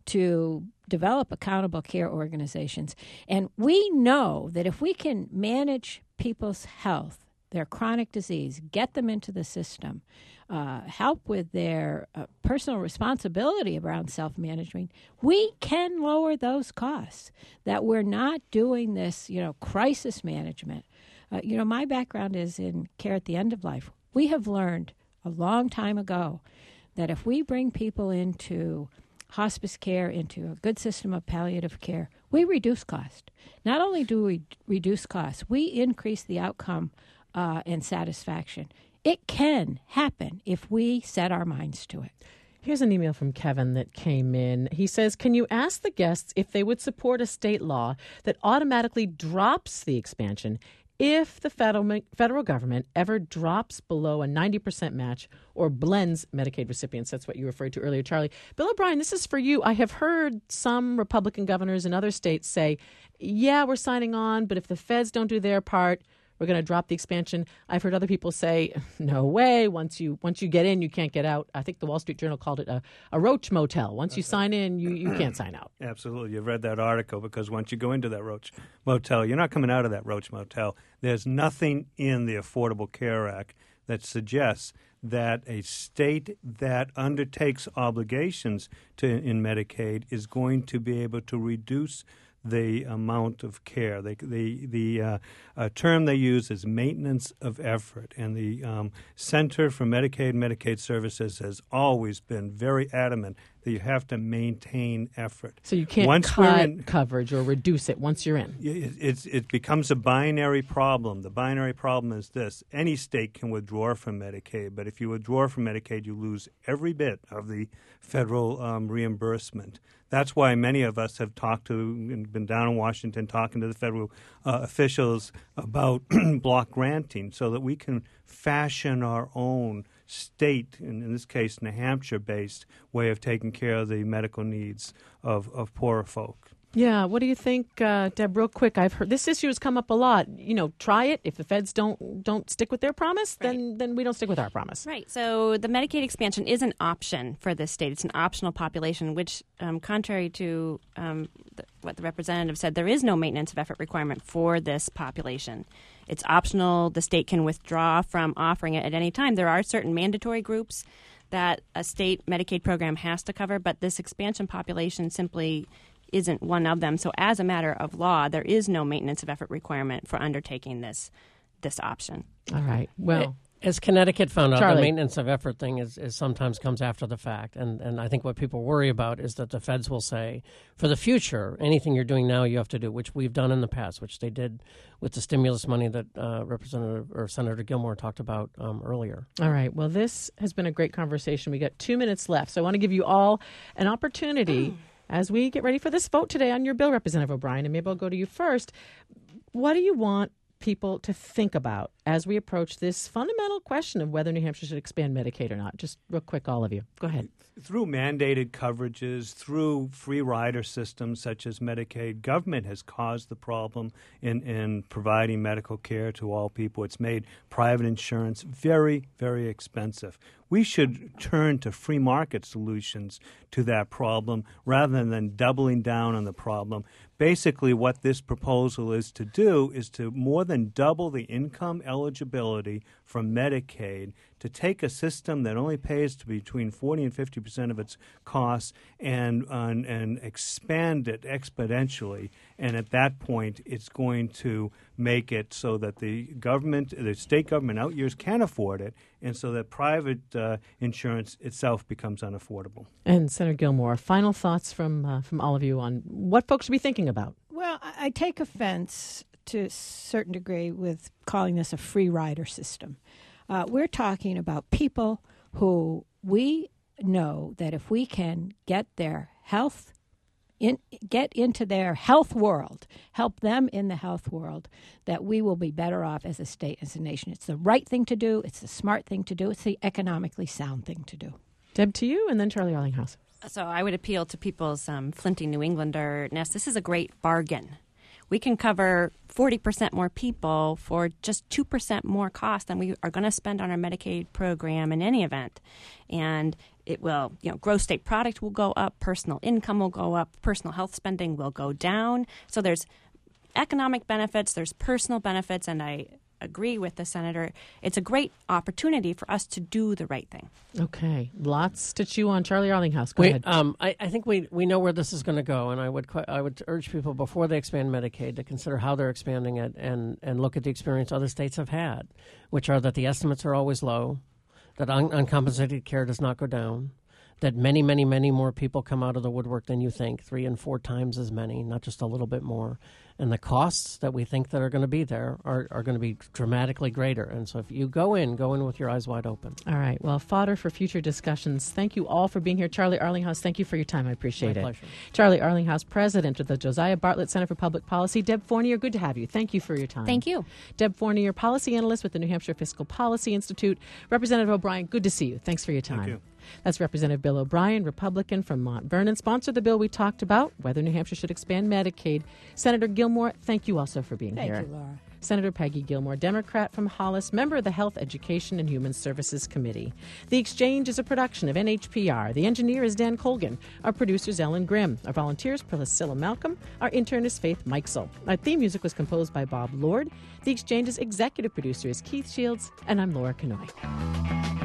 to develop accountable care organizations. And we know that if we can manage people's health, their chronic disease, get them into the system, uh, help with their uh, personal responsibility around self-management, we can lower those costs, that we're not doing this, you know, crisis management. Uh, you know, my background is in care at the end of life. We have learned a long time ago that if we bring people into hospice care, into a good system of palliative care, we reduce cost. Not only do we reduce costs, we increase the outcome uh, and satisfaction. It can happen if we set our minds to it. Here's an email from Kevin that came in. He says, can you ask the guests if they would support a state law that automatically drops the expansion if the federal federal government ever drops below a ninety percent match or blends Medicaid recipients? That's what you referred to earlier, Charlie. Bill O'Brien, this is for you. I have heard some Republican governors in other states say, yeah, we're signing on, but if the feds don't do their part, we're going to drop the expansion. I've heard other people say, no way. Once you once you get in, you can't get out. I think the Wall Street Journal called it a, a roach motel. Once you sign in, you, you can't sign out. Absolutely. You've read that article, because once you go into that roach motel, you're not coming out of that roach motel. There's nothing in the Affordable Care Act that suggests that a state that undertakes obligations to in Medicaid is going to be able to reduce the amount of care. They, the the uh, uh, term they use is maintenance of effort, and the um, Center for Medicaid and Medicaid Services has always been very adamant that you have to maintain effort. So you can't once cut in, coverage or reduce it once you're in. It, it's, it becomes a binary problem. The binary problem is this. Any state can withdraw from Medicaid, but if you withdraw from Medicaid, you lose every bit of the federal um, reimbursement. That's why many of us have talked to and been down in Washington talking to the federal uh, officials about block granting so that we can fashion our own state, in, in this case New Hampshire-based, way of taking care of the medical needs of, of poorer folk. Yeah, what do you think, uh, Deb? Real quick, I've heard this issue has come up a lot. You know, try it. If the feds don't don't stick with their promise, right. then then we don't stick with our promise. Right. So the Medicaid expansion is an option for this state. It's an optional population, which, um, contrary to um, the, what the representative said, there is no maintenance of effort requirement for this population. It's optional. The state can withdraw from offering it at any time. There are certain mandatory groups that a state Medicaid program has to cover, but this expansion population simply isn't one of them. So as a matter of law, there is no maintenance of effort requirement for undertaking this this option. All right. Well, as Connecticut found out, Charlie. the maintenance of effort thing is, is sometimes comes after the fact. And, and I think what people worry about is that the feds will say, for the future, anything you're doing now you have to do, which we've done in the past, which they did with the stimulus money that uh, Representative or Senator Gilmore talked about um, earlier. All right. Well, this has been a great conversation. We got two minutes left. So I want to give you all an opportunity as we get ready for this vote today on your bill, Representative O'Brien, and maybe I'll go to you first. What do you want people to think about as we approach this fundamental question of whether New Hampshire should expand Medicaid or not? Just real quick, all of you. Go ahead. Through mandated coverages, through free rider systems such as Medicaid, government has caused the problem in, in providing medical care to all people. It's made private insurance very, very expensive. We should turn to free market solutions to that problem rather than doubling down on the problem. Basically, what this proposal is to do is to more than double the income eligibility from Medicaid, to take a system that only pays to between forty and fifty percent of its costs and, uh, and expand it exponentially. And at that point, it's going to make it so that the government, the state government out years can afford it, and so that private uh, insurance itself becomes unaffordable. And Senator Gilmore, final thoughts from uh, from all of you on what folks should be thinking about. Well, I take offense to a certain degree with calling this a free rider system. Uh, we're talking about people who we know that if we can get their health, in, get into their health world, help them in the health world, that we will be better off as a state, as a nation. It's the right thing to do. It's the smart thing to do. It's the economically sound thing to do. Deb, to you, and then Charlie Arlinghouse. So I would appeal to people's um, flinty New Englander-ness. This is a great bargain. we can cover forty percent more people for just two percent more cost than we are going to spend on our Medicaid program in any event. And it will, you know, gross state product will go up, personal income will go up, personal health spending will go down. So there's economic benefits, there's personal benefits, and I agree with the senator. It's a great opportunity for us to do the right thing. Okay. Lots to chew on. Charlie Arlinghouse, go we, ahead. Um, I, I think we we know where this is going to go, and I would I would urge people before they expand Medicaid to consider how they're expanding it and, and look at the experience other states have had, which are that the estimates are always low, that un- uncompensated care does not go down, that many, many, many more people come out of the woodwork than you think, three and four times as many, not just a little bit more. And the costs that we think that are going to be there are, are going to be dramatically greater. And so if you go in, go in with your eyes wide open. All right. Well, fodder for future discussions. Thank you all for being here. Charlie Arlinghouse, thank you for your time. I appreciate My it. pleasure. Charlie Arlinghouse, president of the Josiah Bartlett Center for Public Policy. Deb Fournier, good to have you. Thank you for your time. Thank you. Deb Fournier, policy analyst with the New Hampshire Fiscal Policy Institute. Representative O'Brien, good to see you. Thanks for your time. Thank you. That's Representative Bill O'Brien, Republican from Mount Vernon, sponsored the bill we talked about, whether New Hampshire should expand Medicaid. Senator Gilmore, thank you also for being Thank here. you, Laura. Senator Peggy Gilmore, Democrat from Hollis, member of the Health, Education, and Human Services Committee. The Exchange is a production of N H P R. The engineer is Dan Colgan. Our producer is Ellen Grimm. Our volunteers, Priscilla Malcolm. Our intern is Faith Mikesell. Our theme music was composed by Bob Lord. The Exchange's executive producer is Keith Shields, and I'm Laura Kanoy.